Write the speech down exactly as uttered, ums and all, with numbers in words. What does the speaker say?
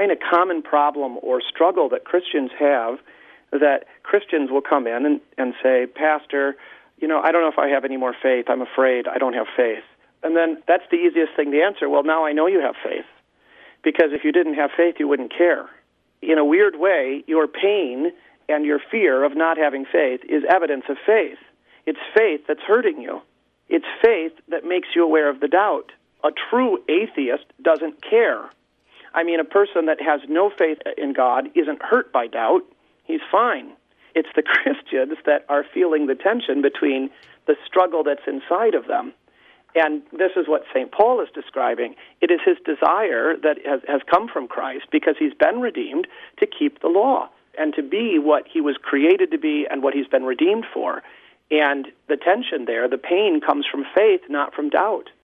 kind of common problem or struggle that Christians have, that Christians will come in and, and say, Pastor, you know, I don't know if I have any more faith. I'm afraid I don't have faith. And then that's the easiest thing to answer. Well, now I know you have faith. Because if you didn't have faith, you wouldn't care. In a weird way, your pain and your fear of not having faith is evidence of faith. It's faith that's hurting you. It's faith that makes you aware of the doubt. A true atheist doesn't care. I mean, a person that has no faith in God isn't hurt by doubt. He's fine. It's the Christians that are feeling the tension between the struggle that's inside of them. And this is what Saint Paul is describing. It is his desire that has, has come from Christ because he's been redeemed to keep the law and to be what he was created to be and what he's been redeemed for. And the tension there, the pain, comes from faith, not from doubt.